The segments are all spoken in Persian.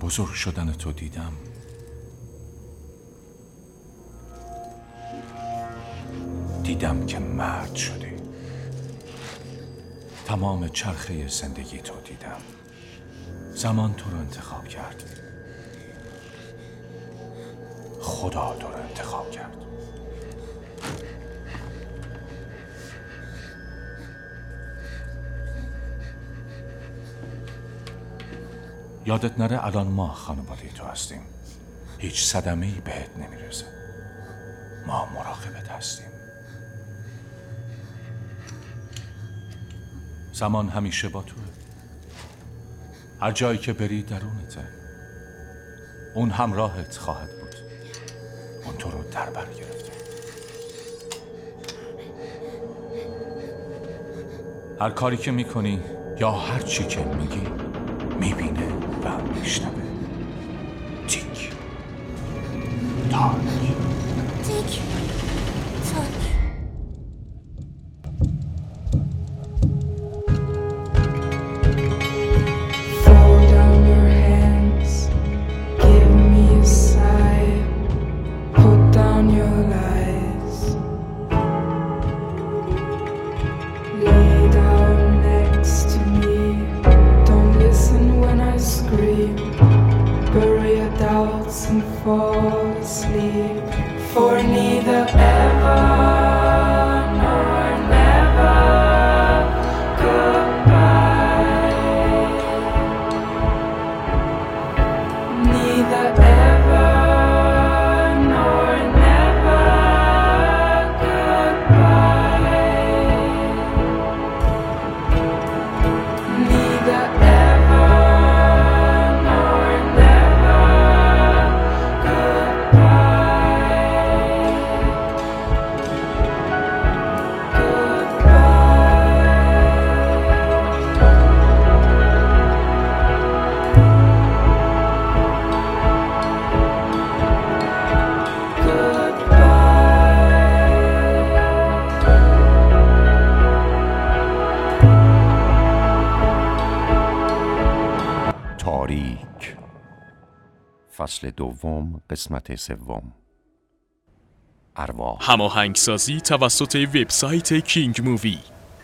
بزرگ شدن تو دیدم، دیدم که مرد شدی. تمام چرخه زندگی تو دیدم. زمان تو رو انتخاب کرد، خدا تو رو انتخاب کرد. یادت نره الان ما خانواده تو هستیم. هیچ صدمه‌ای بهت نمیرسه. ما مراقبت هستیم. زمان همیشه با توه. هر جایی که بری درونته. اون همراهت خواهد بود. اون تو رو در بر گرفته. هر کاری که میکنی یا هر چی که میگی میبینه و میشنوه. تیک تاک، تیک تاک. And fall asleep, for neither ever nor never goodbye. Neither ever nor never goodbye. Neither ever nor never. تاریک، فصل دوم، قسمت سوم. ارواح. هماهنگسازی توسط وبسایت کینگ مووی.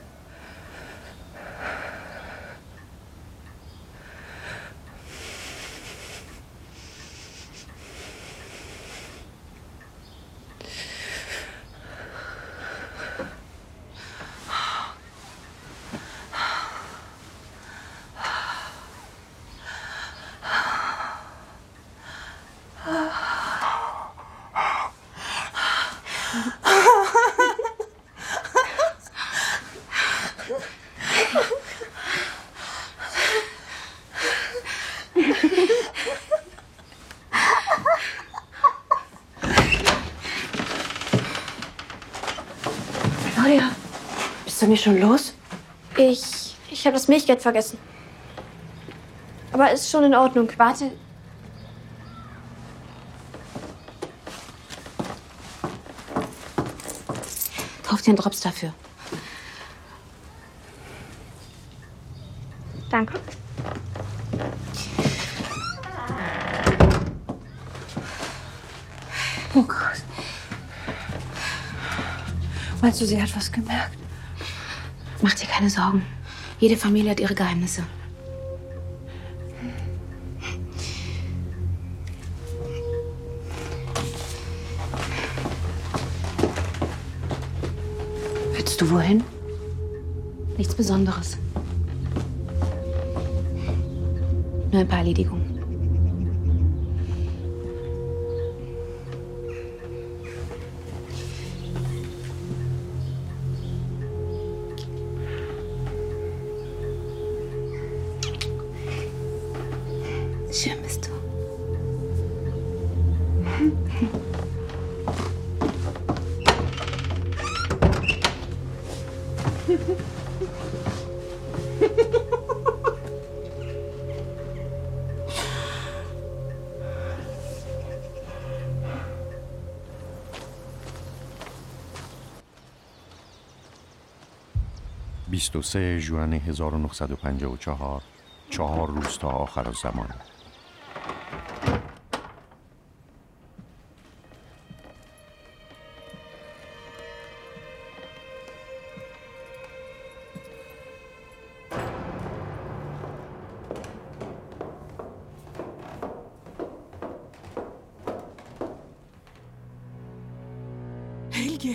Claudia, bist du nicht schon los? Ich habe das Milchgeld vergessen. Aber ist schon in Ordnung. Warte. Kauf dir einen Drops dafür. Danke. Oh Gott. Meinst du, sie hat was gemerkt? Mach dir keine Sorgen. Jede Familie hat ihre Geheimnisse. Willst du wohin? Nichts Besonderes. Nur ein paar Erledigungen. Schön bist du. (23 ژوئن 1954) 4 روز تا آخر الزمان. هلگه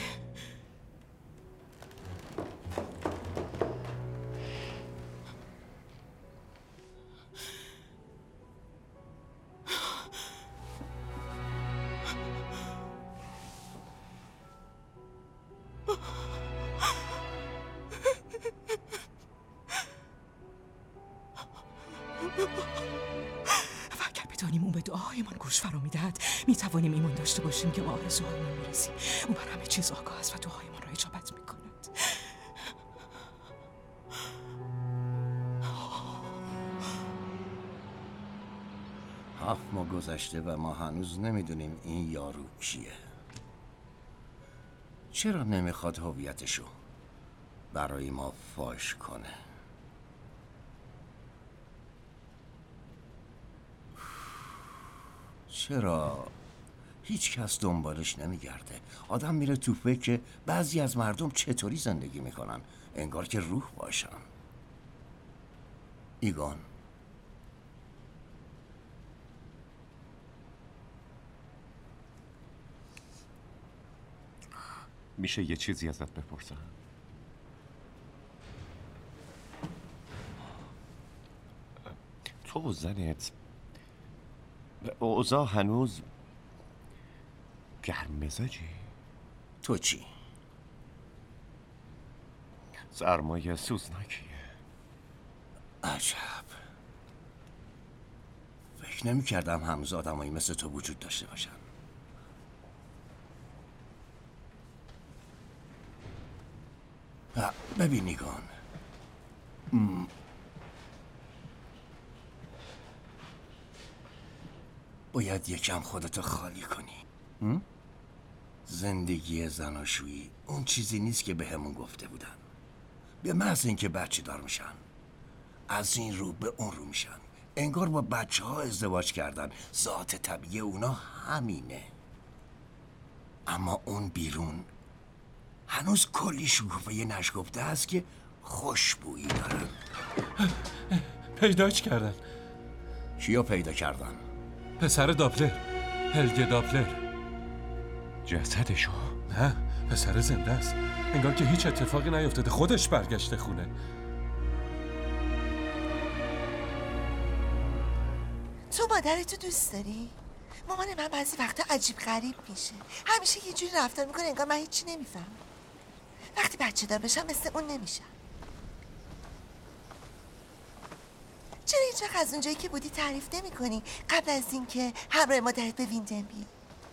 و اگر بدانیم اون به دعایمان گوش فرا میدهد میتوانیم ایمان داشته باشیم که با آرزوهایمان میرسیم. اون بر همه چیز آگاه است و دعایمان را اجابت میکند. هفت ماه گذشته و ما هنوز نمیدونیم این یارو کیه. چرا نمیخواد هویتشو برای ما فاش کنه؟ چرا هیچ کس دنبالش نمیگرده؟ آدم میره تو فکر که بعضی از مردم چطوری زندگی میکنن، انگار که روح باشن. ایگان، میشه یه چیزی ازت بپرسم؟ تو و زنت اوضاع هنوز گرم مزاجی؟ تو چی؟ سرمایه سوزناکیه. عجب. فکر نمی کردم هنوز آدمایی مثل تو وجود داشته باشن. ببین نیگان، باید یکم خودتو خالی کنی. زندگی زناشویی اون چیزی نیست که بهمون گفته بودن. به محض اینکه بچه دار میشن از این رو به اون رو میشن، انگار با بچه ها ازدواج کردن. ذات طبیعی اونا همینه. اما اون بیرون هنوز کلی شکوفه نشگفته هست که خوشبویی دارن. پیداش کردن. کیو پیدا کردن؟ پسر داپلر، هلگه داپلر. جسدشو؟ نه، پسر زنده است. انگار که هیچ اتفاقی نیفتاده، خودش برگشته خونه. تو مادرتو دوست داری؟ مامان من بعضی وقتا عجیب غریب میشه. همیشه یه جوری رفتار میکنه انگار من هیچی نمیفهم. وقتی بچه دار بشم مثل اون نمیشم. چرا هیچ وقت از اونجایی که بودی تعریف نمی کنی قبل از اینکه همراه مادرت به ویندن بیای؟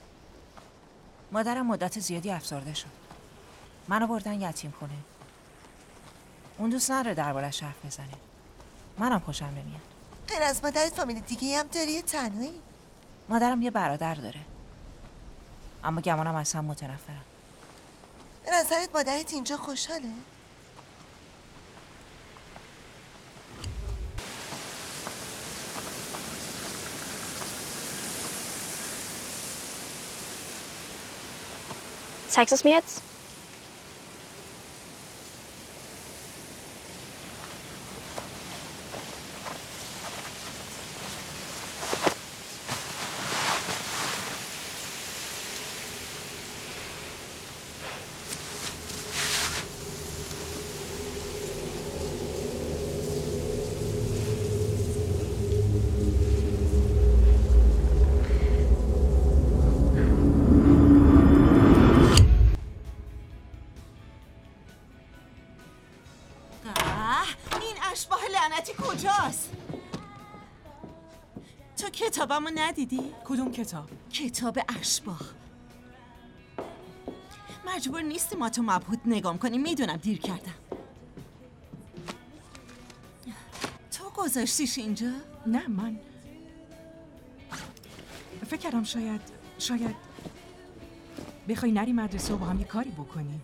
مادرم مدت زیادی افسرده شد. منو بردن یتیم خونه. اون دوست نداره دربارش حرف بزنه. منم خوشم نمیاد. غیر از مادرت فامیل دیگه هم داری یا تنهایی؟ مادرم یه برادر داره. اما گمانم از هم متنفرم. به نظرت مادرت اینجا خوشحاله؟ Zeigst du es mir jetzt? تو کتابمو ندیدی؟ کدوم کتاب؟ کتاب اشباح. مجبور نیستی ما تو مبهوت نگام کنی. میدونم دیر کردم. تو گذاشتیش اینجا؟ نه من فکر کردم شاید بخوای نری مدرسه و با هم یه کاری بکنیم.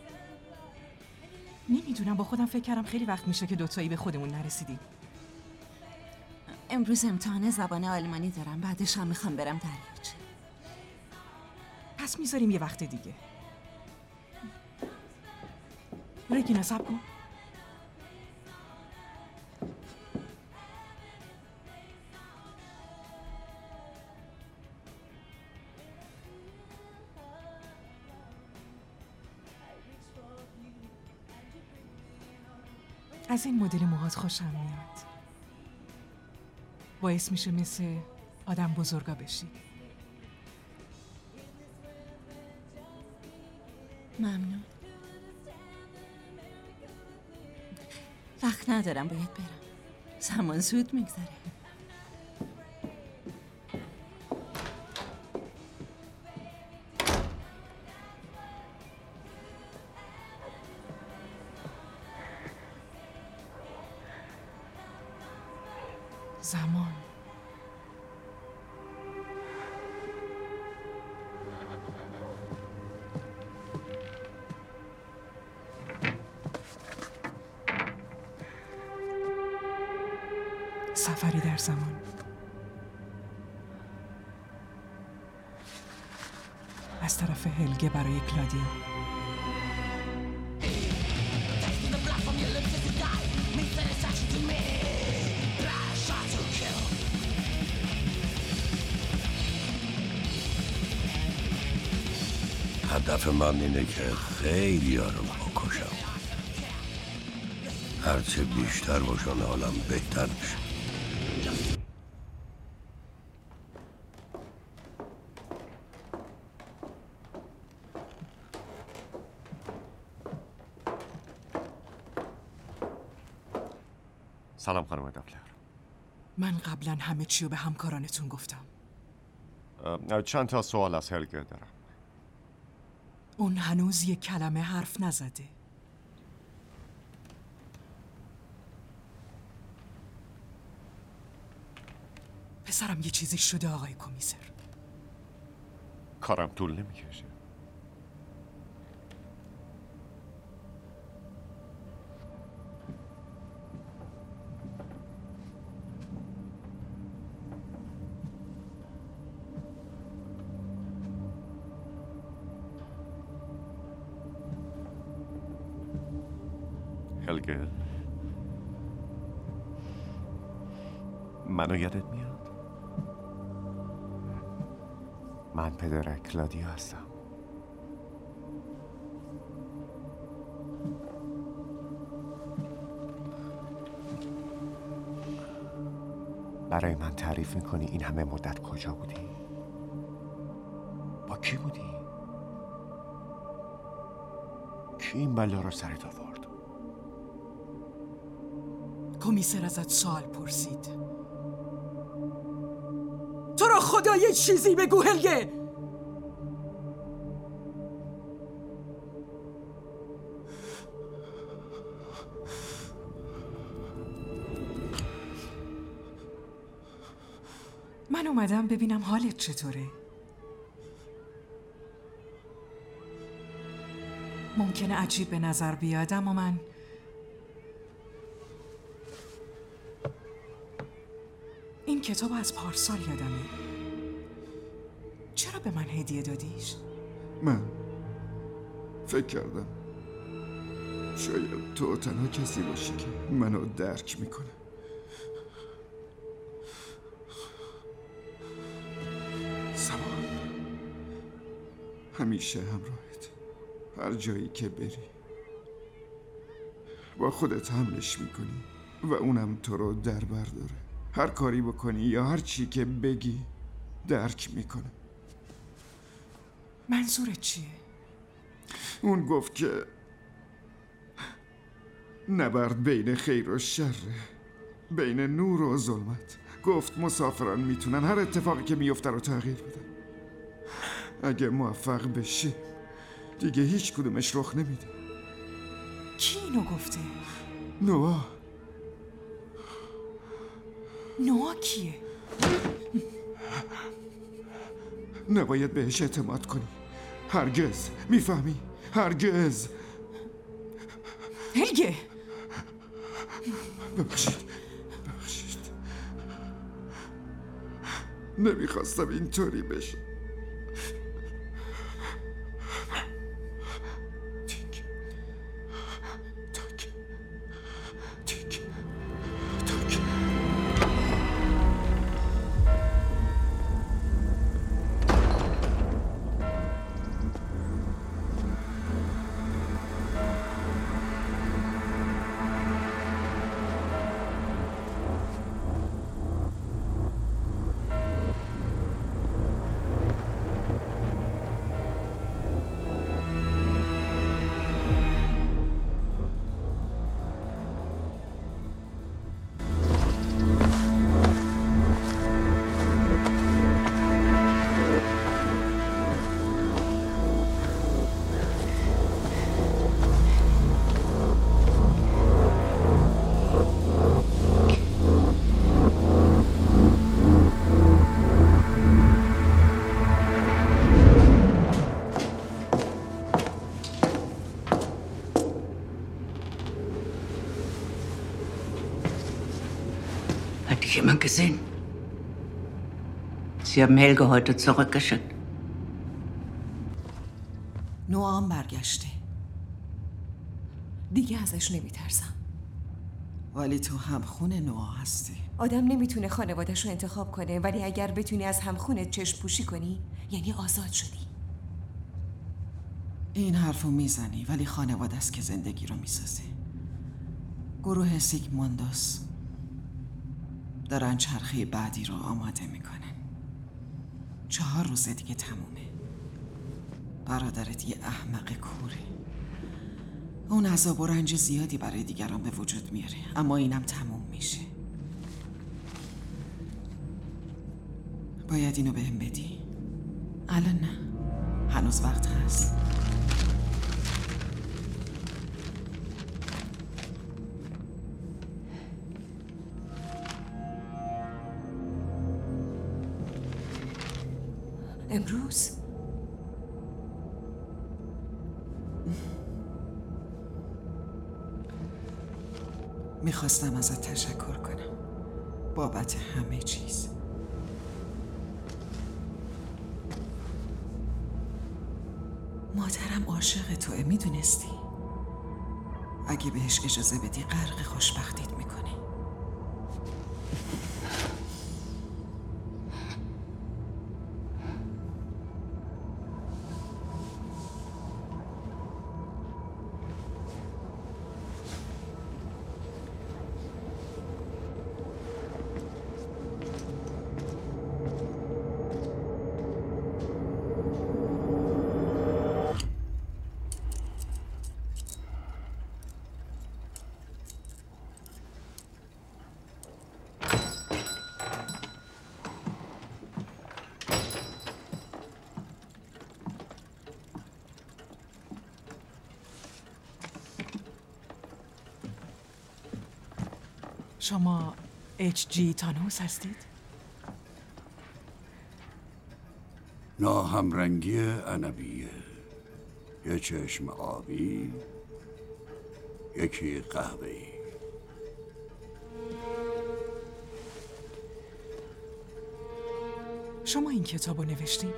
نمیدونم، با خودم فکر کردم خیلی وقت میشه که دوتایی به خودمون نرسیدیم. امروز امتحان زبان آلمانی دارم، بعدش هم میخوام برم دریاچه. پس میذاریم یه وقت دیگه. رگینا صبر کن. از این مدل موهات خوشم میاد. باعث میشه مثل آدم بزرگا بشی. ممنون. وقت ندارم، باید برم. زمان زود میگذره. زمان سفری در زمان. از طرف هلگه برای کلادیا. هدف من اینه که خیلی ها رو بکشم. هرچه بیشتر باشن حالم بهتر بشه. سلام خانم دافلر. من قبلا همه چی رو به همکارانتون گفتم. چند تا سوال از هلگه دارم. اون هنوز یک کلمه حرف نزده. پسرم یه چیزی شده آقای کمیسر. کارم طول نمیکشه. هلگه، منو یادت میاد؟ من پدر کلادیا هستم. برای من تعریف میکنی این همه مدت کجا بودی؟ با کی بودی؟ کی این بلا رو سرت آورد؟ کمیسر ازت سوال پرسید. تو رو خدا یه چیزی بگو هلگه. من اومدم ببینم حالت چطوره. ممکنه عجیب به نظر بیاد اما من این کتاب از پارسال یادمه. چرا به من هدیه دادیش؟ من فکر کردم شاید تو تنها کسی باشی که منو درک میکنه. زمان همیشه همراهت، هر جایی که بری با خودت حملش میکنی و اونم تو رو در بر داره. هر کاری بکنی یا هر چی که بگی درک میکنه. منظورت چیه؟ اون گفت که نبرد بین خیر و شره، بین نور و ظلمت. گفت مسافران میتونن هر اتفاقی که میفته رو تغییر بدن. اگه موفق بشی دیگه هیچ کدومش رخ نمیده. کی اینو گفته؟ نوآ. نوآ کیه؟ نباید بهش اعتماد کنی. هرگز. میفهمی؟ هرگز. هلگه ببخشید نمیخواستم اینطوری بشه. تیک تاک تیک تاک. jemand gesehen? Sie haben Helge heute zurückgeschickt. نوآ هم برگشته. دیگه ازش نمیترسم. ولی تو همخون نوآ هستی. آدم نمیتونه خانوادش رو انتخاب کنه، ولی اگر بتونی از همخونت چشم پوشی کنی یعنی آزاد شدی. این حرفو میزنی ولی خانواده است که زندگی رو میسازه. گروه سیگموندوس دارن چرخه بعدی رو آماده میکنن. 4 روز دیگه تمومه. برادرت یه احمق کوره. اون عذاب و رنج زیادی برای دیگران به وجود میاره، اما اینم تموم میشه. باید اینو بهم بدی. الان نه، هنوز وقت هست. امروز میخواستم ازت تشکر کنم بابت همه چیز. مادرم عاشق توه، میدونستی؟ اگه بهش اجازه بدی غرق خوشبختیت میکنه. شما H.G. تانوس هستید؟ ناهمرنگی عنبیه. یه چشم آبی، یکی قهوه‌ای. شما این کتابو نوشتید؟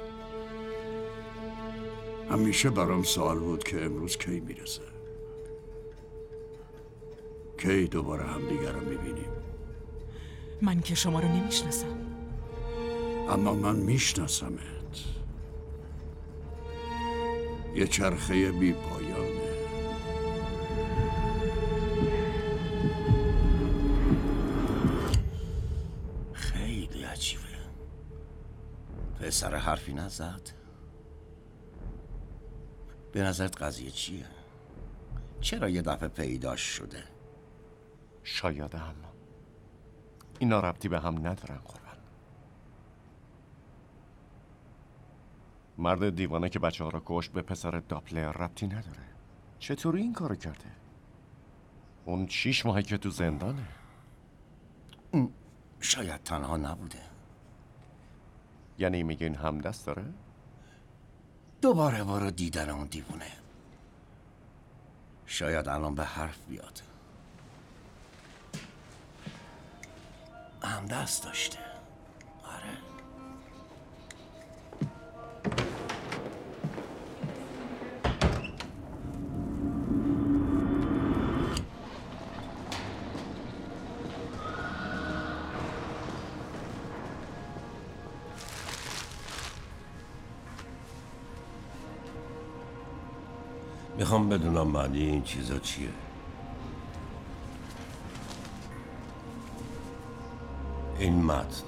همیشه برام سوال بود که امروز کی میرسه، کی دوباره همدیگر رو میبینیم. من که شما رو نمیشناسم. اما من میشناسمت. یه چرخه بی پایانه. خیلی عجیبه. پسر حرفی نزد. به نظرت قضیه چیه؟ چرا یه دفعه پیداش شده؟ شاید هم اینا ربطی به هم ندارن قربان. مرد دیوانه که بچه ها را کشت به پسر داپلر ربطی نداره. چطوری این کارو کرده؟ اون 6 ماهی که تو زندانه. شاید تنها نبوده. یعنی میگین همدست داره؟ دوباره بارو دیدن اون دیوونه. شاید الان به حرف بیاد. همدست داشته. آره. میخوام بدونم معنی این چیزا چیه. این متن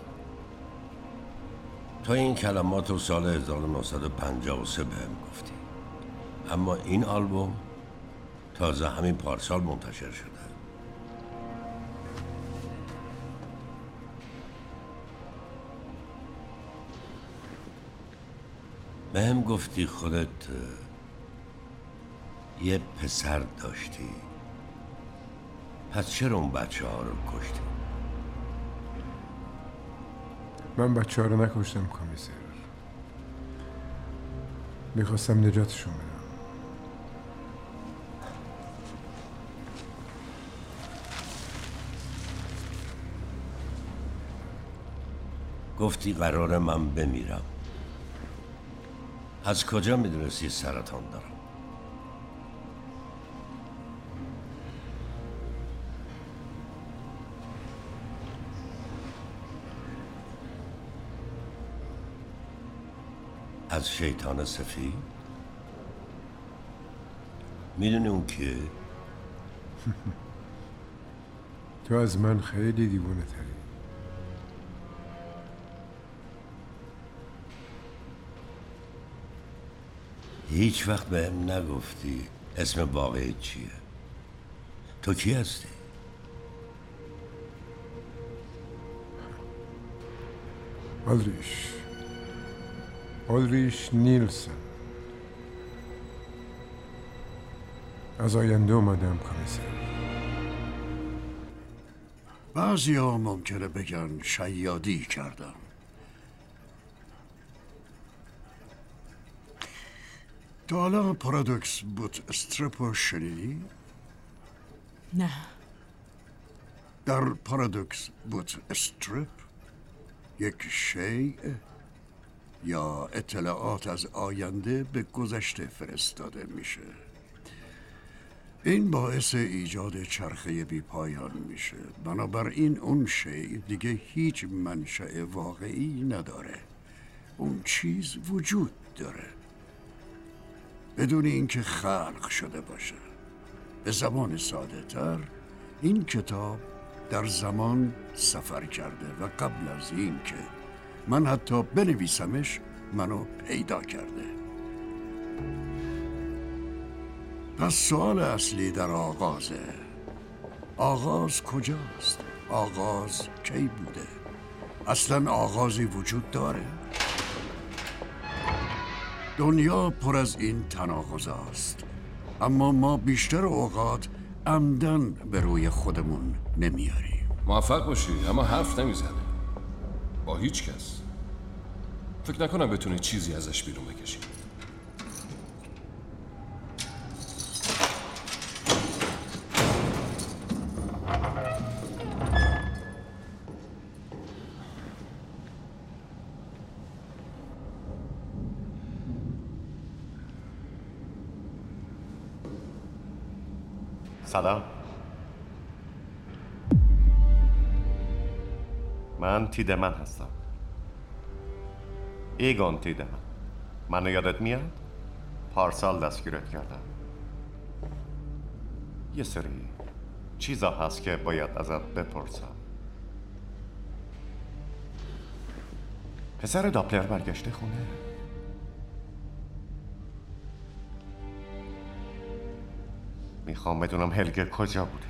تو این کلمات رو سال 1953 بهم گفتی، اما این آلبوم تازه همین پارسال منتشر شده. بهم گفتی خودت یه پسر داشتی، پس چرا اون بچه ها رو کشتی؟ من بچه ها رو نکشتم کمیسر. میخواستم نجاتشون بدم. گفتی قراره من بمیرم. از کجا میدونستی سرطان دارم؟ از شیطان سفید؟ میدونی اون کیه؟ تو از من خیلی دیوونه تری. هیچ وقت بهم نگفتی اسم واقعی چیه؟ تو کی هستی؟ آلریش نیلسن. از آینده اومدم کمیسر. بعضی ها ممکنه بگن شیادی کردم. تا حالا پارادوکس بوت استرپ رو شنیدی؟ نه. در پارادوکس بوت استرپ یک شیء یا اطلاعات از آینده به گذشته فرستاده میشه. این باعث ایجاد چرخه بی پایان میشه. بنابراین اون شیء دیگه هیچ منشأ واقعی نداره. اون چیز وجود داره بدون اینکه خلق شده باشه. به زبان ساده تر این کتاب در زمان سفر کرده و قبل از این که من حتی بنویسمش منو پیدا کرده. پس سوال اصلی در آغازه. آغاز کجاست؟ آغاز کی بوده؟ اصلا آغازی وجود داره؟ دنیا پر از این تناقضات، اما ما بیشتر اوقات عمدن به روی خودمون نمیاریم. موفق باشی اما حرف نمیزنه با هیچ کس. فکر نکنم بتونی چیزی ازش بیرون بکشی. سلام. من تیدمن هستم. ایگون تیدمن. منو یادت میاد؟ پارسال دستگیرت کردم. یه سری چیزا هست که باید ازت بپرسم. پسر داپلر برگشته خونه؟ میخوام بدونم هلگر کجا بوده.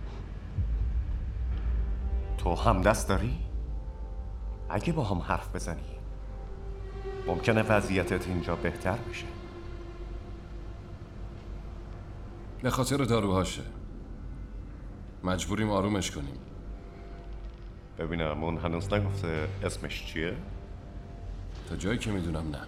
تو هم دست داری؟ اگه با هم حرف بزنی ممکنه وضعیتت اینجا بهتر بشه. به خاطر داروهاشه. مجبوریم آرومش کنیم. ببینم اون هنوز نگفته اسمش چیه؟ تا جایی که میدونم نه.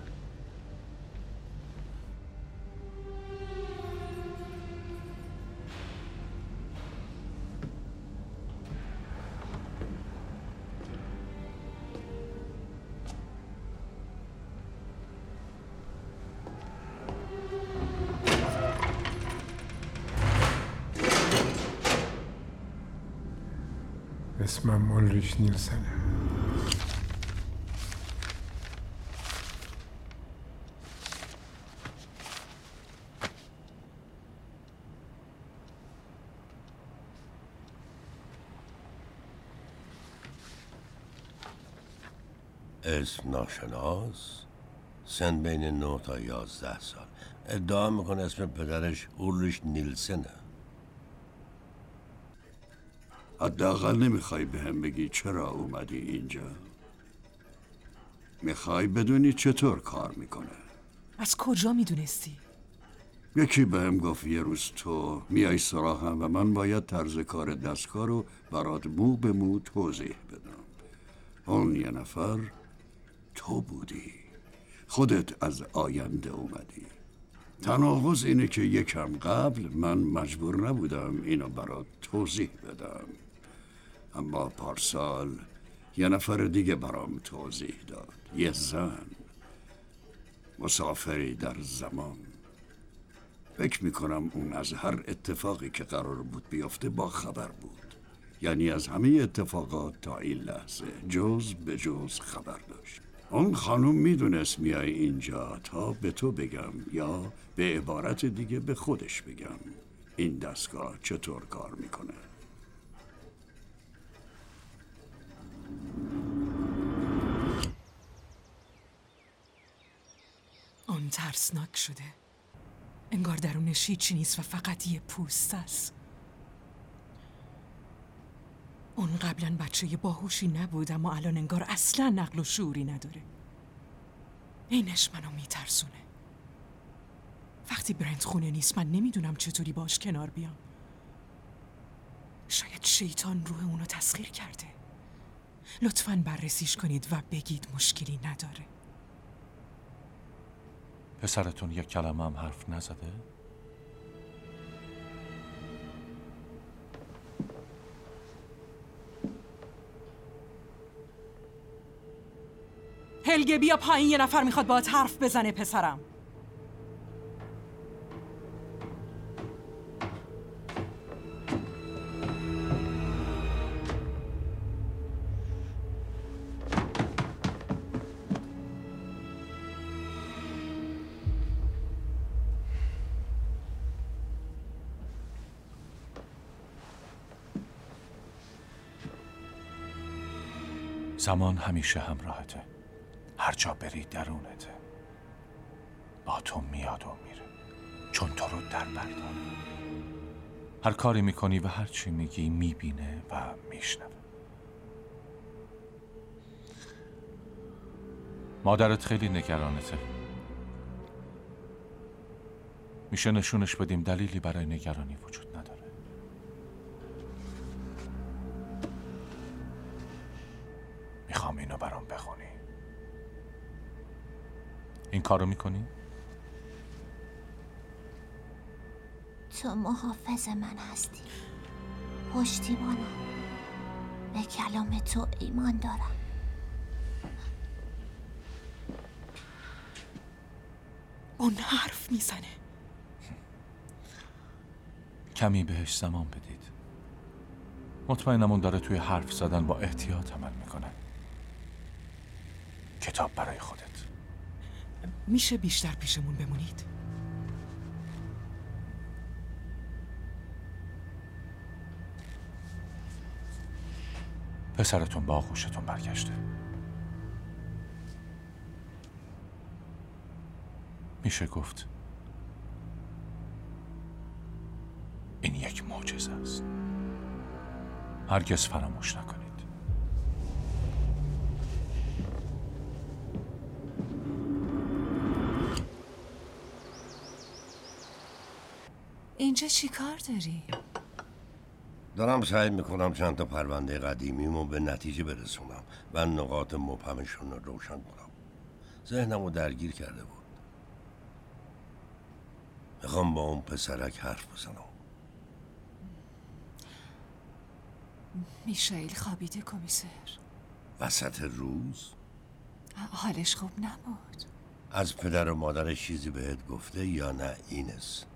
اسمم آلریش نیلسنه. اسم ناشناس، سن بین 9 تا 11 سال. ادعا میکنه اسم پدرش اولریش نیلسنه. حداقل نمیخوای به هم بگی چرا اومدی اینجا؟ میخوای بدونی چطور کار میکنه؟ از کجا میدونستی؟ یکی به هم گفت یه روز تو میای سراغم و من باید طرز کار دستگاه رو برات مو به مو توضیح بدم. اون یه نفر تو بودی. خودت از آینده اومدی. تناقض اینه که یکم قبل من مجبور نبودم اینو برات توضیح بدم، اما پارسال یه نفر دیگه برام توضیح داد. یه زن مسافری در زمان. فکر میکنم اون از هر اتفاقی که قرار بود بیفته با خبر بود. یعنی از همه اتفاقات تا این لحظه جز به جز خبر داشت. اون خانم میدونست میای اینجا تا به تو بگم یا به عبارت دیگه به خودش بگم این دستگاه چطور کار میکنه. اون ترسناک شده. انگار درونش هیچی نیست و فقط یه پوست است. اون قبلا بچه باهوشی نبود اما الان انگار اصلا عقل و شعوری نداره. اینش منو میترسونه. وقتی برنت خونه نیست من نمیدونم چطوری باش کنار بیام. شاید شیطان روح اونو تسخیر کرده. لطفاً بررسیش کنید و بگید مشکلی نداره. پسرتون یک کلمه هم حرف نزده؟ هلگه بیا پایین، یه نفر میخواد باهات حرف بزنه پسرم. زمان همیشه همراهته. هر جا بری درونته. با تو میاد و میره. چون تو رو در برداره. هر کاری میکنی و هر چی میگی میبینه و میشنوه. مادرت خیلی نگرانته. میشه نشونش بدیم دلیلی برای نگرانی وجود نداره. میخوام اینو برام بخونی. این کارو میکنی؟ تو محافظ من هستی. پشتیبانم. به کلام تو ایمان دارم. اون حرف میزنه. کمی بهش زمان بدید. مطمئنم اون داره توی حرف زدن با احتیاط عمل میکنه. کتاب برای خودت. میشه بیشتر پیشمون بمونید؟ پسرتون با آغوشتون برگشته. میشه گفت این یک معجزه است. هرگز فراموش نکنید. اینجا چی کار داری؟ دارم سعی میکنم چند تا پرونده قدیمیمو به نتیجه برسونم و نقاط مبهمشون رو روشن کنم. ذهنمو درگیر کرده بود. میخوام با اون پسرک حرف بزنم. میشایل خوابیده کمیسر. وسط روز؟ حالش خوب نبود. از پدر و مادرش چیزی بهت گفته یا نه اینس؟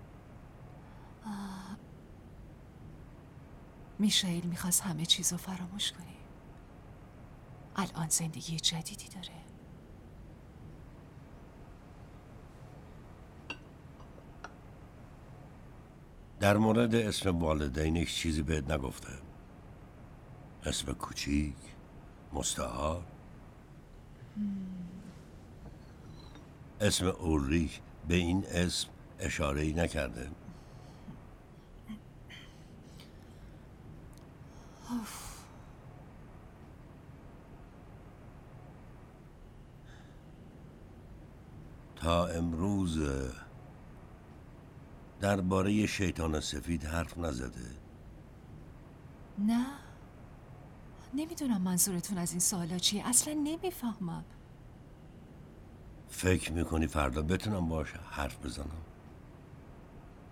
میشایل میخواست همه چیزو فراموش کنی. الان زندگی جدیدی داره. در مورد اسم والدینش چیزی بهت نگفته؟ اسم کوچیک؟ مستعار؟ اسم اولریک به این اسم اشاره‌ای نکرده؟ تا امروز درباره شیطان سفید حرف نزده؟ نه، نمیدونم منظورتون از این سوالا چیه. اصلا نمیفهمم. فکر میکنی فردا بتونم باشه حرف بزنم؟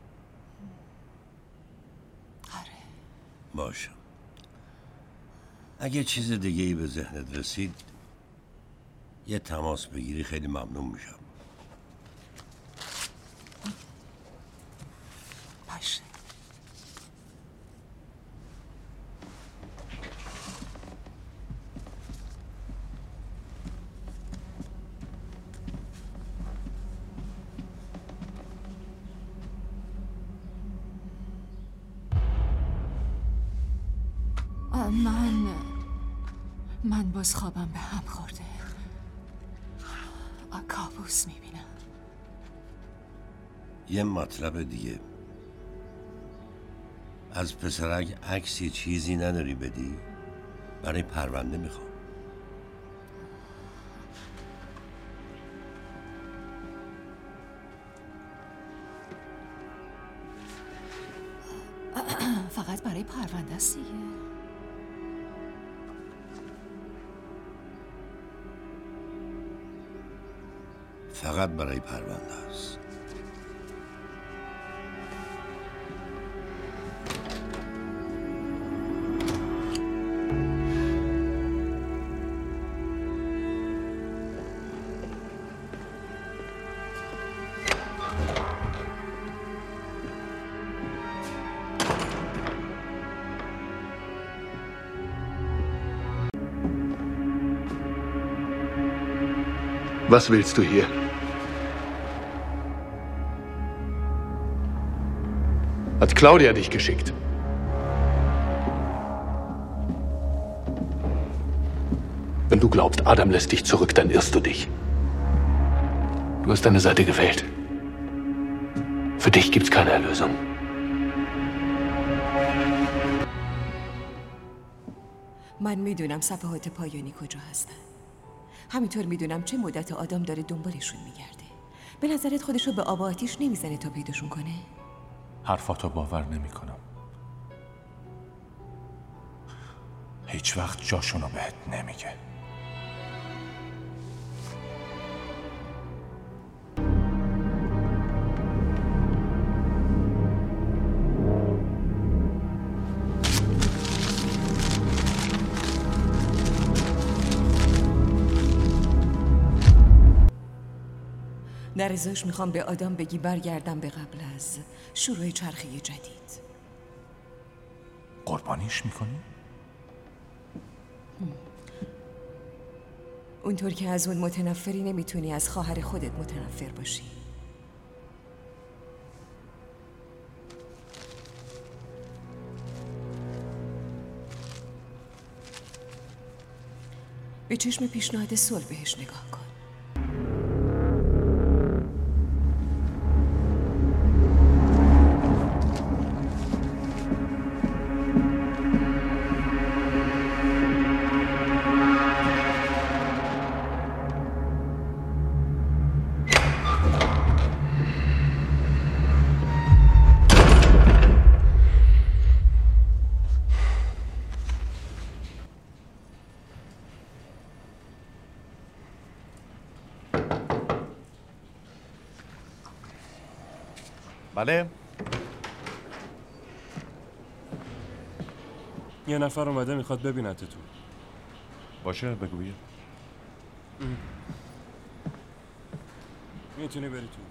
آره. باشه. اگه چیز دیگه ای به ذهنت رسید یه تماس بگیری خیلی ممنون میشم. باشه. من باز خوابم به هم خورده. کابوس میبینم. یه مطلب دیگه، از پسرک عکسی چیزی نداری بدی؟ برای پرونده میخوام. فقط برای پرونده است دیگه. فقط برای پرونده است. Was willst du hier? Hat Claudia dich geschickt? Wenn du glaubst, Adam lässt dich zurück, dann irrst du dich. Du hast deine Seite gewählt. Für dich gibt's keine Erlösung. من میدونم صفحات پایانی کجا هستن. همینطور میدونم چه مدت آدم داره دنبالشون میگرده. به نظرت خودشو به آب و آتیش نمیزنه تا پیداشون کنه؟ حرفاتو باور نمی کنم. هیچ وقت جاشونو بهت نمیگه. در ازاش میخوام به آدم بگی برگردم به قبل از شروع چرخه جدید. قربانیش میکنی؟ اونطور که از اون متنفری نمیتونی از خواهر خودت متنفر باشی. به چشم پیشنهاد صلح بهش نگاه کن. بله. یه نفر اومده میخواد ببینت تو. باشه بگویه. میتونی بری تو.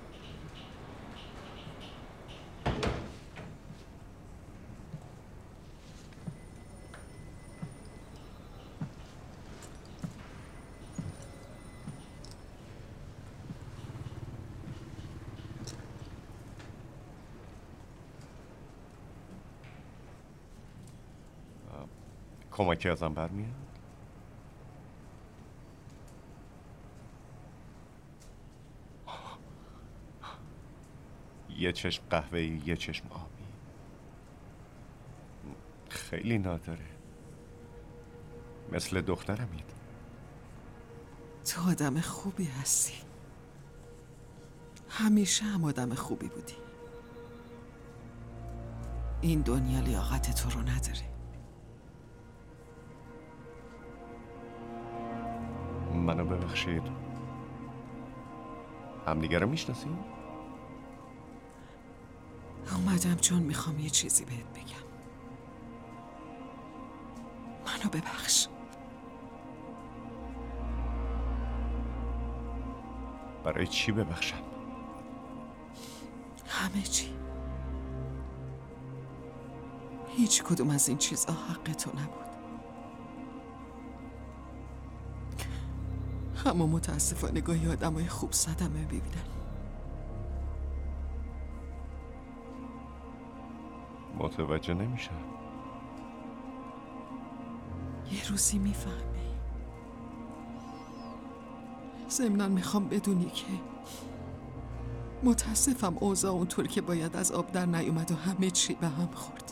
کمکی ازم برمیاد؟ یه چشم قهوه‌ای، یه چشم آبی. خیلی نادره. مثل دخترمید. تو آدم خوبی هستی. همیشه هم آدم خوبی بودی. این دنیا لیاقت تو رو نداره. منو ببخشید. همدیگه رو میشناسیم؟ اومدم چون میخوام یه چیزی بهت بگم. منو ببخش. برای چی ببخشم؟ همه چی. هیچ کدوم از این چیزها حق تو نبود. اما متاسفانه گاهی آدمای خوب صدمه ببینن. متوجه نمیشم. یه روزی میفهمی. ضمناً میخوام بدونی که متاسفم اوضاع اونطور که باید از آب در نیومد و همه چی به هم خورد.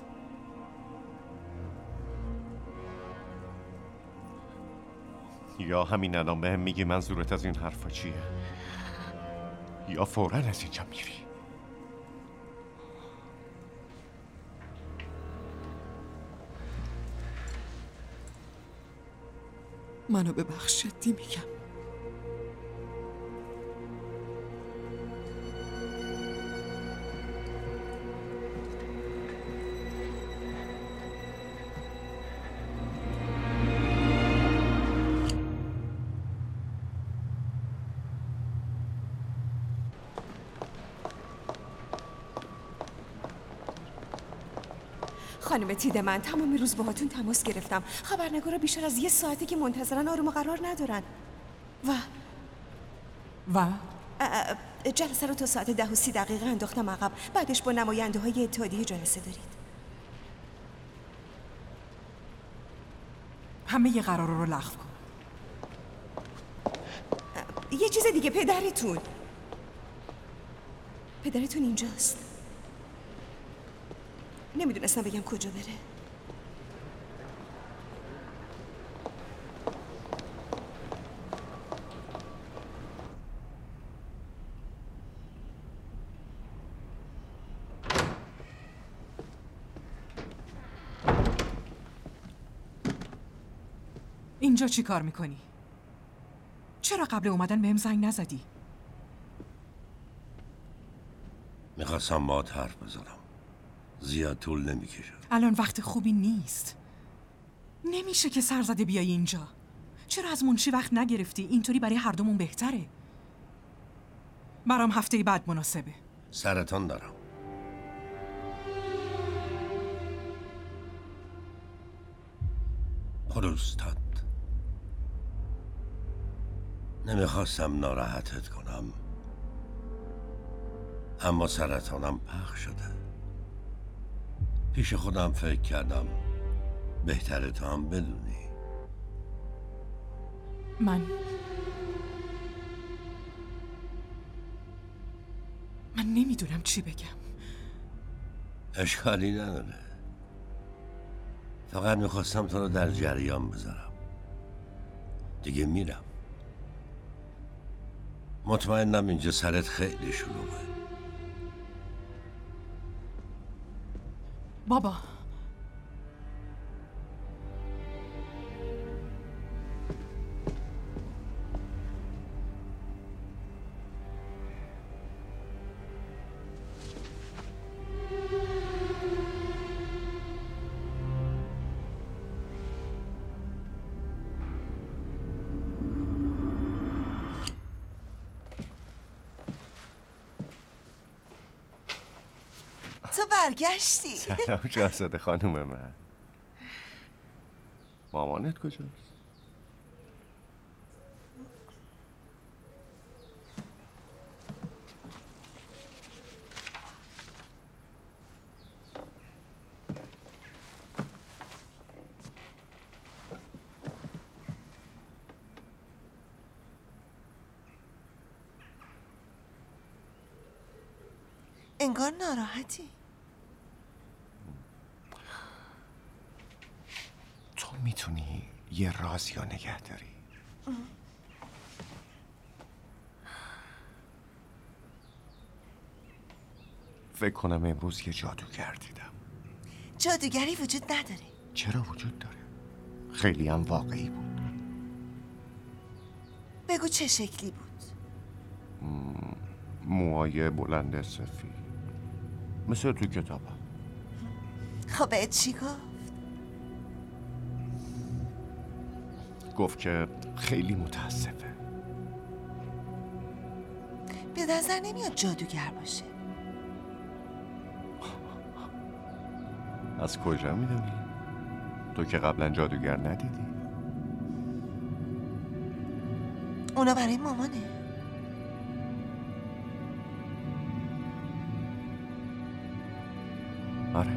یا همین الان بهم میگی منظورت از این حرفا چیه، یا فوراً از اینجا میری. منو ببخش، جدی میگم. خانم تیدمن، تمام روز باهاتون تماس گرفتم. خبرنگارا بیشتر از 1 ساعته که منتظرن، آروم و قرار ندارن. جلسه رو تا ساعت 10:30 انداختم عقب. بعدش با نماینده های اتحادیه جلسه دارید. همه ی قرار رو لغو کن. یه چیز دیگه، پدرتون اینجاست. نمیدونستم بگم کجا بره. اینجا چی کار میکنی؟ چرا قبل اومدن بهم زنگ نزدی؟ میخواستم باهات حرف بزنم. زیاد طول نمیکشه. الان وقت خوبی نیست. نمیشه که سرزده بیای اینجا. چرا از منشی وقت نگرفتی؟ اینطوری برای هر دومون بهتره. برام هفته بعد مناسبه. سرطان دارم. پروستات. نمیخواستم ناراحتت کنم، اما سرطانم پخش شده. پیش خودم فکر کردم بهتره تو هم بدونی. من نمیدونم چی بگم. اشکالی نداره. فقط میخواستم تو رو در جریان بذارم. دیگه میرم. مطمئنم اینجا سرت خیلی شلوغه. بابا تو برگشتی. سلام شاهزاده خانم من. مامانت کجاست؟ انگار ناراحتی. تو میتونی یه راز یا نگه داری؟ فکر کنم امروز یه جادوگر دیدم. جادوگری وجود نداره. چرا وجود داره؟ خیلی هم واقعی بود. بگو چه شکلی بود؟ موهای بلند سفید، مثل تو کتابم. خب بهت چی گفت؟ گفت که خیلی متاسفه. به نظر نمیاد جادوگر باشه. از کجا میدونی؟ تو که قبلا جادوگر ندیدی؟ اونا برای مامانه. آره.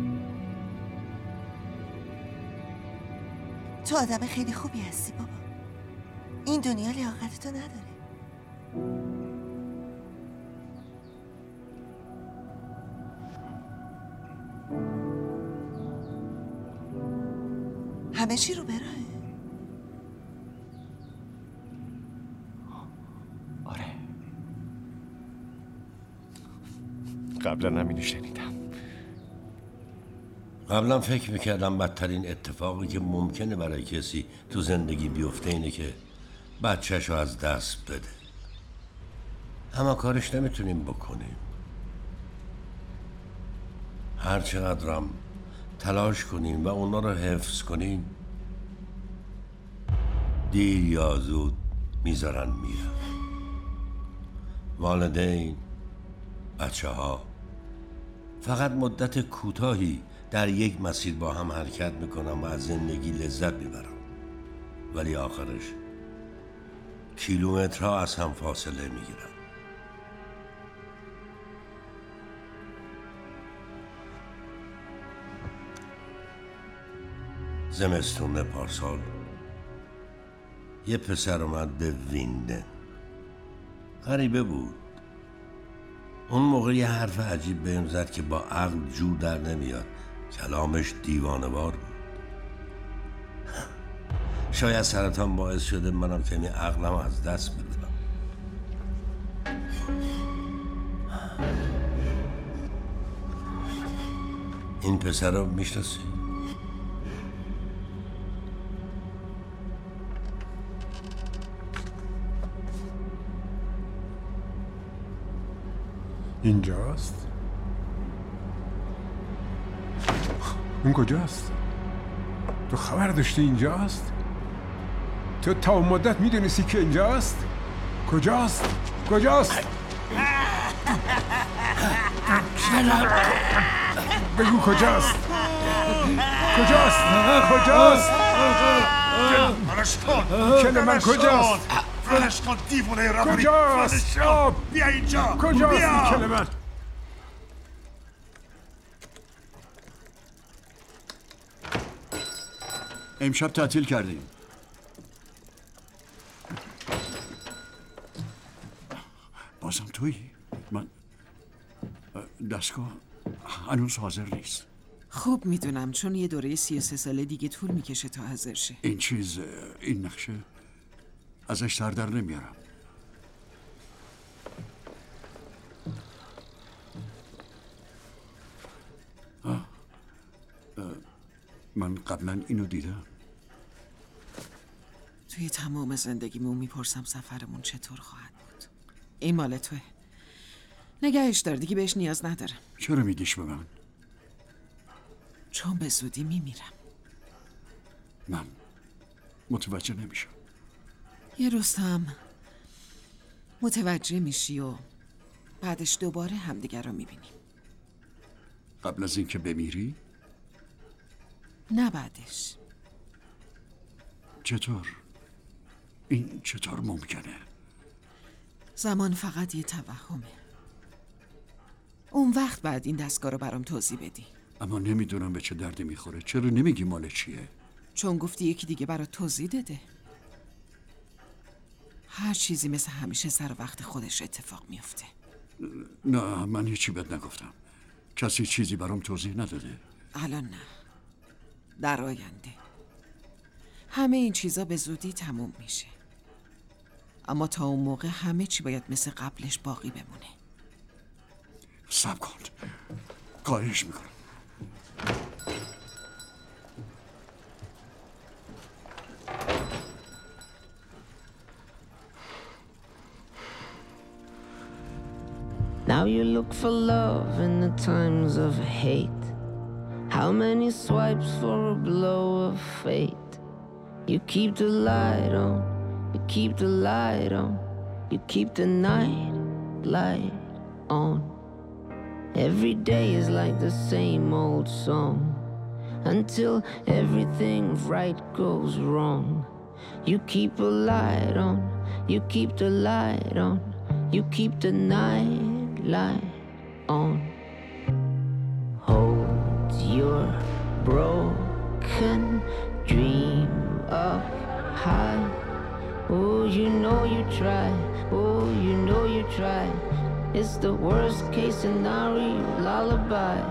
تو آدم خیلی خوبی هستی بابا. این دنیا لیاقتتو نداره. همه چی رو براهه. آره. قبلا همینو شنیدم. قبلا فکر میکردم بدترین اتفاقی که ممکنه برای کسی تو زندگی بیفته اینه که بچه‌شو از دست بده. اما کارش نمیتونیم بکنیم. هر چقدرم تلاش کنیم و اونا رو حفظ کنیم، دیر یا زود میذارن میرن. والدین، بچه‌ها فقط مدت کوتاهی در یک مسیر با هم حرکت میکنن و از زندگی لذت میبرن، ولی آخرش کیلومترها از هم فاصله میگیرن. زمستون پارسال یه پسر اومد به ویندن. غریبه بود. اون موقع یه حرف عجیب بهم زد که با عقل جور در نمیاد. کلامش دیوانه‌وار بود. شاید سرطان باعث شده منم کمی عقلم از دست بدم. این پسر رو میشناسی؟ اینجاست؟ اون کجاست؟ تو خبر داشتی اینجاست؟ تو تا اون مدت میدونستی که اینجاست؟ کجاست؟ کجاست؟ بگو کجاست؟ کجاست؟ کجاست؟ فرش کن! کل من کجاست؟ فرش کن دیوونه روانی! کجاست؟ بیا اینجا! کجاست کل من؟ امشب تعطیل کردیم. بازم تویی؟ من دستگاه هنوز حاضر نیست. خوب میدونم، چون یه دوره 33 ساله دیگه طول میکشه تا حاضر شه. این نقشه ازش سر در نمیارم. من قبلا اینو دیدم. توی تمام زندگیمون میپرسم سفرمون چطور خواهد بود. این مال توه. نگهش دار، دیگه بهش نیاز ندارم. چرا میگیش به من؟ چون به زودی میمیرم. من متوجه نمیشم. یه روز هم متوجه میشی و بعدش دوباره همدیگر رو میبینیم. قبل از اینکه بمیری؟ نه بعدش. چطور؟ این چطور ممکنه؟ زمان فقط یه توهمه. اون وقت بعد این دستگاه رو برام توضیح بدی. اما نمیدونم به چه دردی میخوره. چرا نمیگی مال چیه؟ چون گفتی یکی دیگه برات توضیح داده. هر چیزی مثل همیشه سر وقت خودش اتفاق میفته. نه، من هیچی بهت نگفتم. کسی چیزی برام توضیح نداده. الان نه، در آینده. همه این چیزا به زودی تموم میشه. اما تا اون موقع همه چی باید مثل قبلش باقی بمونه. صبر کن، خواهش میکنم. Now you look for love in the times of hate. How many swipes for a blow of fate? You keep the light on, you keep the light on, you keep the night light on. Every day is like the same old song, until everything right goes wrong. You keep a light on, you keep the light on, you keep the night light on. Hold your broken dream up high. Oh, you know you try, oh, you know you try. It's the worst case scenario lullaby.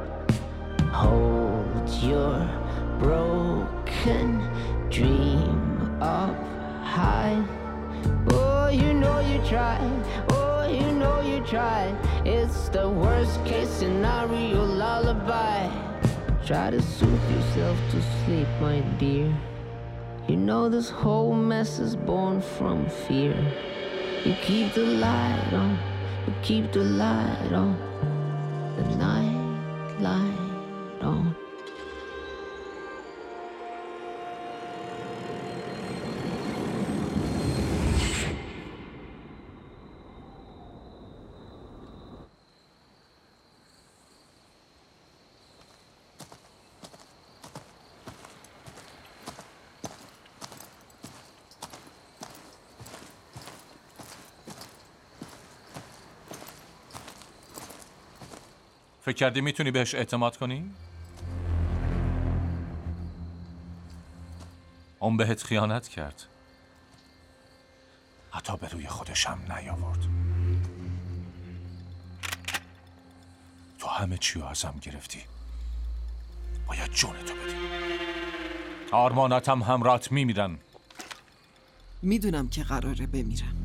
Hold your broken dream up high. Oh, you know you try, oh, you know you try. It's the worst case scenario lullaby. Try to soothe yourself to sleep, my dear. You know this whole mess is born from fear. You keep the light on, you keep the light on, the night light on. فکر کردی میتونی بهش اعتماد کنی؟ اون بهت خیانت کرد. حتی به روی خودش هم نیاورد. تو همه چی رو ازم گرفتی. باید جونتو بدی. آرمانات هم همراهت میمیرن. میدونم که قراره بمیرم،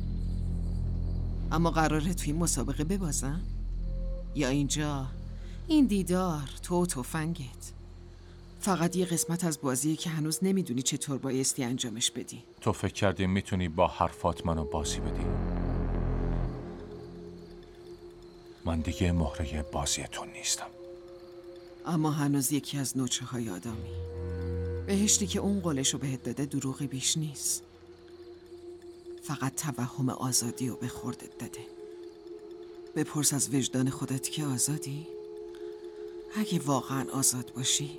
اما قراره توی مسابقه ببازم؟ یا اینجا این دیدار تو و تفنگت فقط یه قسمت از بازیه که هنوز نمیدونی چطور بایستی انجامش بدی؟ تو فکر کردی میتونی با حرفات منو بازی بدی؟ من دیگه مهره بازی تو نیستم. اما هنوز یکی از نوچه های آدمی. بهشتی که اون قولشو بهت داده دروغی بیش نیست، فقط توهم آزادی رو به خوردت داده. بپرس از وجدان خودت که آزادی؟ اگه واقعا آزاد باشی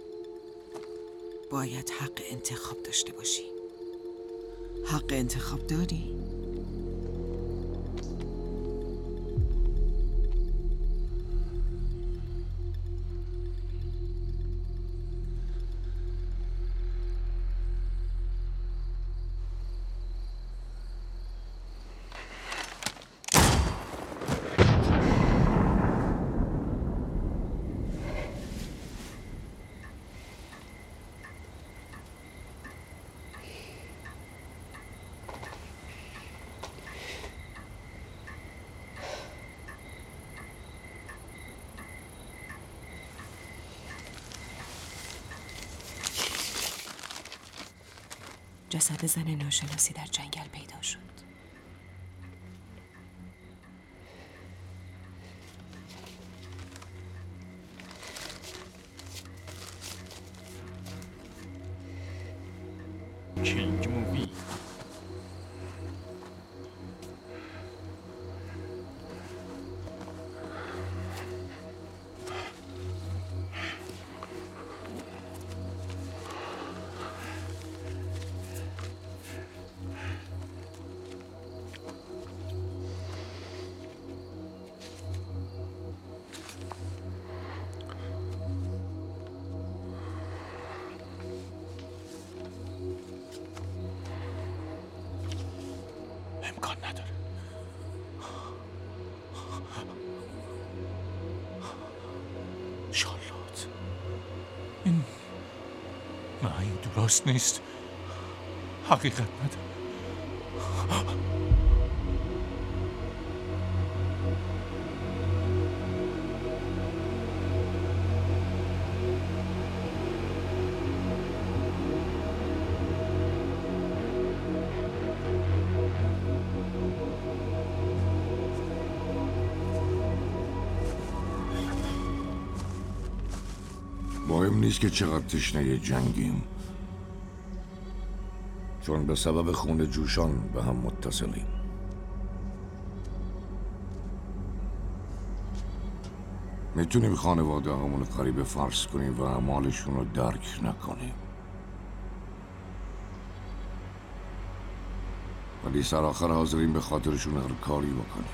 باید حق انتخاب داشته باشی. حق انتخاب داری؟ جسد زن ناشناسی در جنگل پیدا شد. کینگ مووی. امکان نداره. شارلوت، این درست نیست. حقیقت نداره. مهم نیست که چقدر تشنه جنگیم. چون به سبب خون جوشان به هم متصلیم. میتونیم خانواده همون کاری به فرض کنیم و اعمالشون رو درک نکنیم، ولی سرآخر حاضرین به خاطرشون هر کاری بکنیم.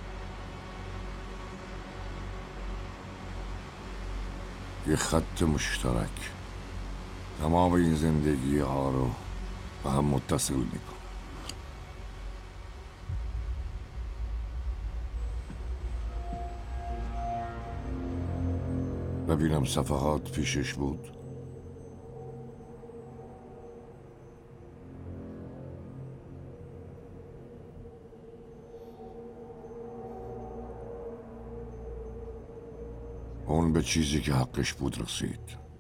یه خط مشترک تمام این زندگی ها رو به هم متصل میکنه. ببینم صفحات پیشش بود. اون به چیزی که حقش بود رسید.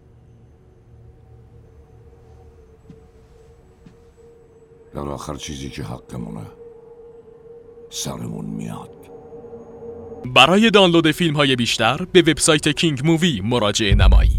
در آخر چیزی که حقمونه سرمون میاد. برای دانلود فیلم‌های بیشتر به وبسایت کینگ مووی مراجعه نمایید.